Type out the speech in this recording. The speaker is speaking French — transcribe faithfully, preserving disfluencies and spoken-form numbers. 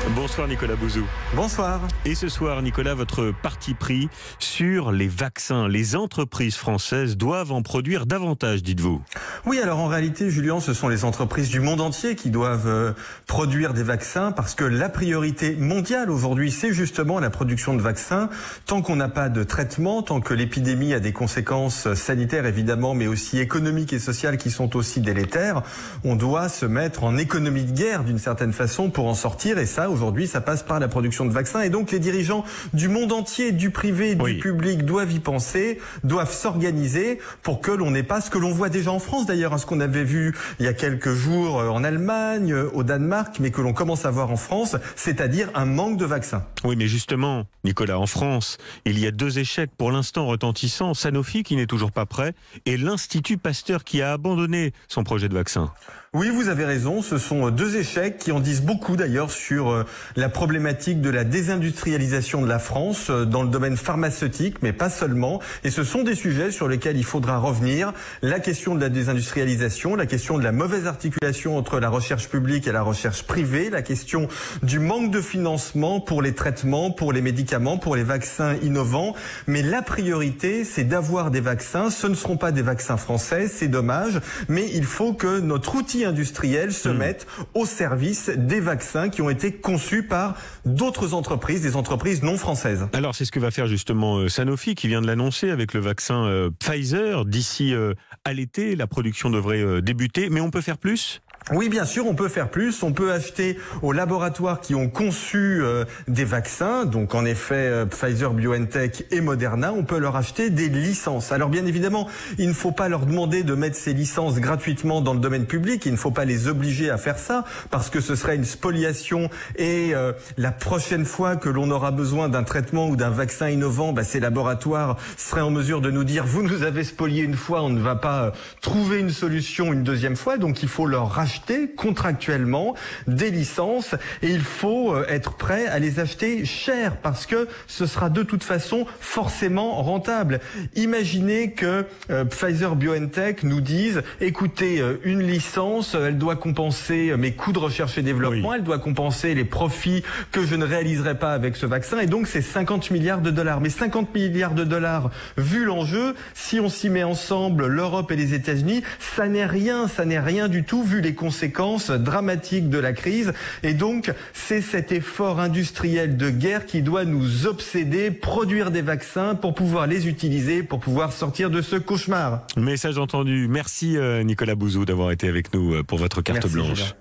Bonsoir Nicolas Bouzou. Bonsoir. Et ce soir, Nicolas, votre parti pris sur les vaccins. Les entreprises françaises doivent en produire davantage, dites-vous. Oui, alors en réalité, Julien, ce sont les entreprises du monde entier qui doivent euh, produire des vaccins parce que la priorité mondiale aujourd'hui, c'est justement la production de vaccins. Tant qu'on n'a pas de traitement, tant que l'épidémie a des conséquences sanitaires évidemment, mais aussi économiques et sociales qui sont aussi délétères, on doit se mettre en économie de guerre d'une certaine façon pour en sortir. Et ça, aujourd'hui, ça passe par la production de vaccins. Et donc les dirigeants du monde entier, du privé, du oui. public, doivent y penser, doivent s'organiser pour que l'on n'ait pas ce que l'on voit déjà en France d'ailleurs, hein, ce qu'on avait vu il y a quelques jours en Allemagne, au Danemark, mais que l'on commence à voir en France, c'est-à-dire un manque de vaccins. Oui, mais justement, Nicolas, en France, il y a deux échecs pour l'instant retentissants. Sanofi qui n'est toujours pas prêt et l'Institut Pasteur qui a abandonné son projet de vaccin. Oui, vous avez raison, ce sont deux échecs qui en disent beaucoup d'ailleurs sur la problématique de la désindustrialisation de la France dans le domaine pharmaceutique, mais pas seulement. Et ce sont des sujets sur lesquels il faudra revenir. La question de la désindustrialisation, la question de la mauvaise articulation entre la recherche publique et la recherche privée, la question du manque de financement pour les traitements, pour les médicaments, pour les vaccins innovants. Mais la priorité, c'est d'avoir des vaccins. Ce ne seront pas des vaccins français, c'est dommage, mais il faut que notre outil industriels se mmh. mettent au service des vaccins qui ont été conçus par d'autres entreprises, des entreprises non françaises. Alors c'est ce que va faire justement euh, Sanofi qui vient de l'annoncer avec le vaccin euh, Pfizer. D'ici euh, à l'été, la production devrait euh, débuter, mais on peut faire plus ? Oui, bien sûr, on peut faire plus. On peut acheter aux laboratoires qui ont conçu euh, des vaccins, donc en effet euh, Pfizer, BioNTech et Moderna, on peut leur acheter des licences. Alors bien évidemment, il ne faut pas leur demander de mettre ces licences gratuitement dans le domaine public, il ne faut pas les obliger à faire ça, parce que ce serait une spoliation et euh, la prochaine fois que l'on aura besoin d'un traitement ou d'un vaccin innovant, bah, ces laboratoires seraient en mesure de nous dire « vous nous avez spolié une fois, on ne va pas euh, trouver une solution une deuxième fois », donc il faut leur racheter contractuellement des licences et il faut être prêt à les acheter cher parce que ce sera de toute façon forcément rentable. Imaginez que euh, Pfizer BioNTech nous dise écoutez, euh, une licence, elle doit compenser mes coûts de recherche et développement, oui. elle doit compenser les profits que je ne réaliserai pas avec ce vaccin et donc c'est cinquante milliards de dollars. Mais cinquante milliards de dollars, vu l'enjeu, si on s'y met ensemble, l'Europe et les États-Unis, ça n'est rien, ça n'est rien du tout vu les conséquences dramatiques de la crise. Et donc, c'est cet effort industriel de guerre qui doit nous obséder, produire des vaccins pour pouvoir les utiliser, pour pouvoir sortir de ce cauchemar. Message entendu. Merci Nicolas Bouzou d'avoir été avec nous pour votre carte Merci, blanche. Julien.